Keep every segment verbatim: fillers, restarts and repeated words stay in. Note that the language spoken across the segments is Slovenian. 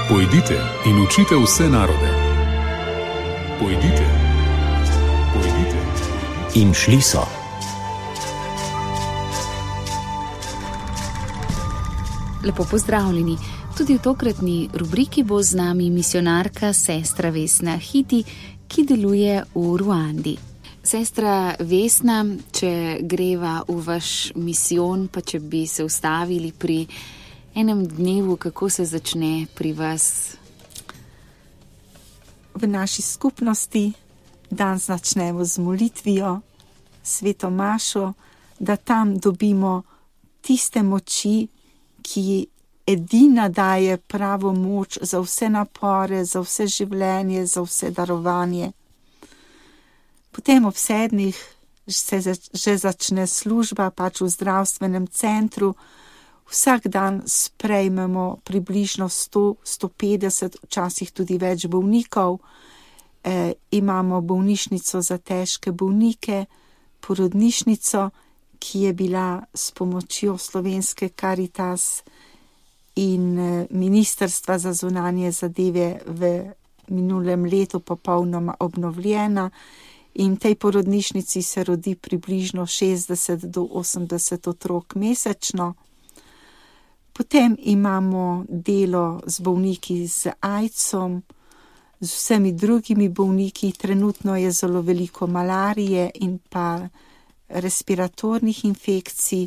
Pojdite in učite vse narode. Pojdite, pojdite. In šli so. Lepo pozdravljeni. Tudi v tokratni rubriki bo z nami misionarka sestra Vesna Hiti, ki deluje v Ruandi. Sestra Vesna, če greva v vaš misijon, pa če bi se ustavili pri enem dnevu, kako se začne pri vas? V naši skupnosti dan začnemo z molitvijo, sveto mašo, da tam dobimo tiste moči, ki edina daje pravo moč za vse napore, za vse življenje, za vse darovanje. Potem ob sedmih se že začne služba, pač v zdravstvenem centru. Vsak dan sprejmemo približno sto do sto petdeset, včasih tudi več bolnikov. E, imamo bolnišnico za težke bolnike, porodnišnico, ki je bila s pomočjo Slovenske Karitas in Ministrstva za zunanje zadeve v minulem letu popolnoma obnovljena. In v tej porodnišnici se rodi približno šestdeset do osemdeset otrok mesečno. Potem imamo delo z bolniki z aidsom, z vsemi drugimi bolniki. Trenutno je zelo veliko malarije in pa respiratornih infekcij.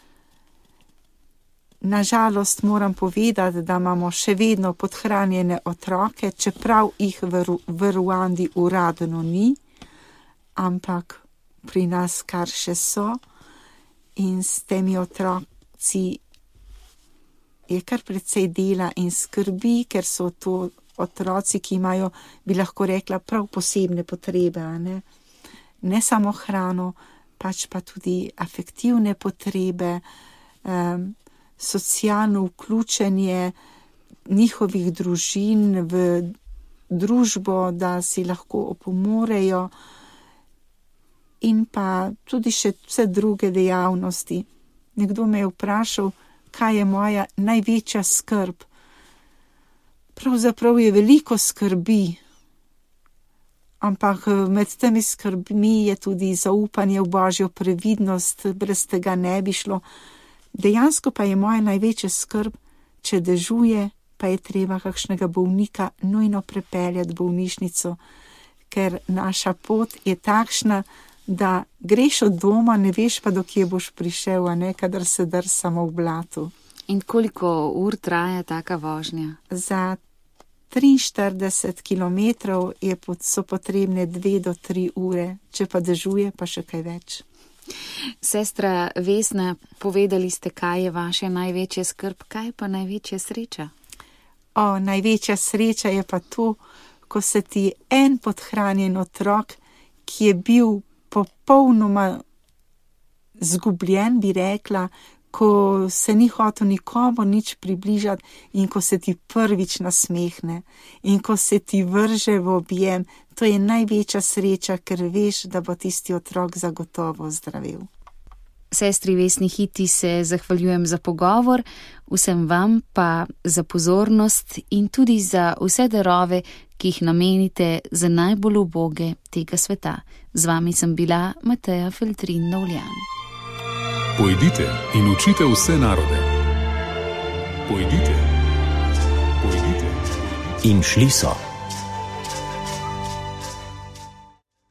Nažalost moram povedati, da imamo še vedno podhranjene otroke, čeprav jih v, Ru- v Ruandi uradno ni, ampak pri nas kar še so. In s temi otroci je kar precej dela in skrbi, ker so to otroci, ki imajo, bi lahko rekla, prav posebne potrebe, a ne? Ne samo hrano, pač pa tudi afektivne potrebe, um, socialno vključenje njihovih družin v družbo, da si lahko opomorejo, in pa tudi še vse druge dejavnosti. Nekdo me je vprašal, kaj je moja največja skrb. Pravzaprav je veliko skrbi, ampak med temi skrbmi je tudi zaupanje v Božjo previdnost, brez tega ne bi šlo. Dejansko pa je moja največja skrb, če dežuje, pa je treba kakšnega bolnika nujno prepeljati v bolnišnico, ker naša pot je takšna, da greš od doma, ne veš pa, do kje boš prišel, a ne, kadar se drsamo v blatu. In koliko ur traja taka vožnja? Za triinštirideset kilometrov je, so potrebne dve do tri ure, če pa dežuje, pa še kaj več. Sestra Vesna, povedali ste, kaj je vaša največja skrb, kaj pa največja sreča? O, največja sreča je pa to, ko se ti en podhranjen otrok, ki je bil popolnoma zgubljen, bi rekla, ko se ni hotel nikomu nič približati in ko se ti prvič nasmehne in ko se ti vrže v objem, to je največja sreča, ker veš, da bo tisti otrok zagotovo zdravel. Sestri Vesni Hiti se zahvaljujem za pogovor, vsem vam pa za pozornost in tudi za vse darove, ki jih namenite za najbolj uboge tega sveta. Z vami sem bila Mateja Feltrin Novljan. Pojdite in učite vse narode. Pojdite, pojdite. In šli so.